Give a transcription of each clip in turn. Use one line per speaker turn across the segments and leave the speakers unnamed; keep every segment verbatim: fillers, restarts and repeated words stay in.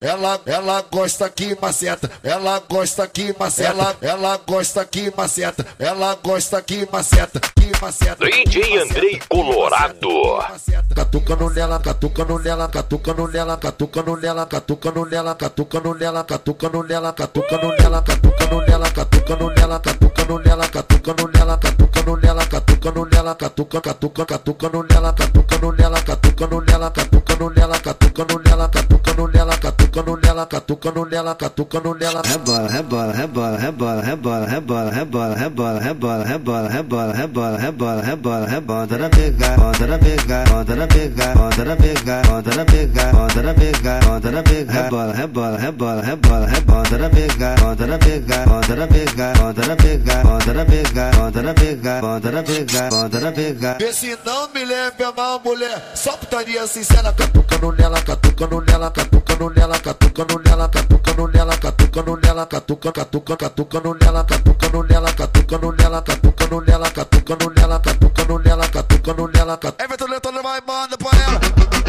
Ela, ela gosta que maceta, ela gosta que maceta, ela, ela gosta que maceta, ela gosta que maceta, que maceta.
D J Andrei Colorado.
Catuca no nela, catuca no nela, catuca no nela, catuca no nela, catuca no nela, catuca no nela, catuca no nela, catuca no nela, catuca no nela, catuca no nela, catuca no nela, catuca no nela, catuca no nela, catuca no nela, catuca, catuca, catuca no nela, catuca no nela, catuca no nela, catuca no nela, catuca no nela, catuca no nela, catuca no nela, catuca no nela, catuca no nela.
Rebola, rebola, rebola, rebola, rebola, rebola, rebola, rebola, rebola, rebola, rebola, rebola, rebola, rebola, rebola, bota na pega, bota na pega, bota na pega, bota na pega, bota na pega, bota na pega, bota na pega, rebola, rebola, rebola, rebola, rebola, bota na pega, bota na pega, bota na pega, bota na pega, bota na pega, bota na pega, bota na pega, bota na pega.
Vê se não me lembra mal, mulher, só putaria sincera, catuca no nela, catuca no nela, catuca no nela, catuca no nela, catuca no nela, catuca no nela, catuca, catuca, catuca no nela, catuca no nela, catuca no nela, catuca no nela, catuca no nela, catuca no nela, catuca no nela, catuca. Everton Leandro vai manda pra ela.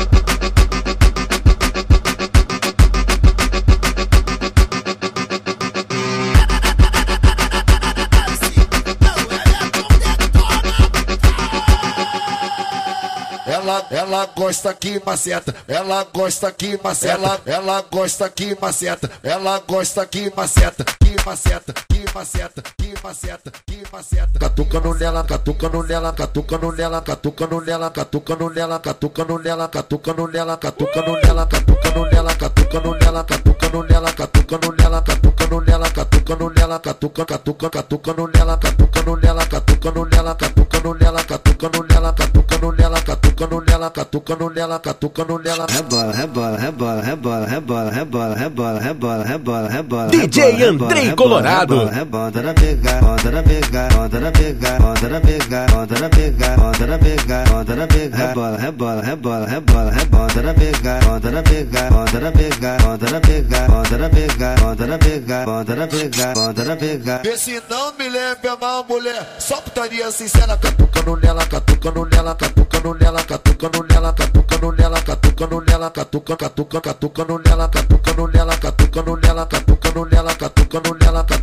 Ela, ela gosta que maceta, ela gosta que maceta, ela, ela gosta que maceta, ela gosta que maceta, que maceta, que maceta, que maceta, que maceta. Catuca no nela, catuca no nela, catuca no nela, catuca no nela, catuca no nela, catuca no nela, catuca no nela, catuca no nela, catuca no nela, catuca no nela, catuca no nela, catuca no nela, catuca no nela, catuca no nela, catuca, catuca, catuca no nela, catuca no nela, catuca no nela, catuca no nela, catuca no nela, catuca no nela, catuca no nela, catuca no nela, catuca no nela.
Rebola, rebola, rebola, rebola, rebola, rebola, rebola, rebola, rebola, rebola.
D J Andrei Colorado.
Bota na pega, bota na pega, bota na pega, bota na pega, bota na pega, bota na pega, bota na pega. Rebola, rebola, rebola, rebola, rebola, bota na pega, bota na pega, bota na pega, bota na pega, bota na pega, bota na pega, bota na pega, bota na pega.
Vê se não me lembra mal, mulher, só putaria sincera, catuca no nela, catuca no nela, catuca no nela, catuca no nela, catuca no nela, catuca no nela, catuca, catuca, catuca no nela, catuca no nela, catuca no nela, catuca no nela, catuca no nela, catuca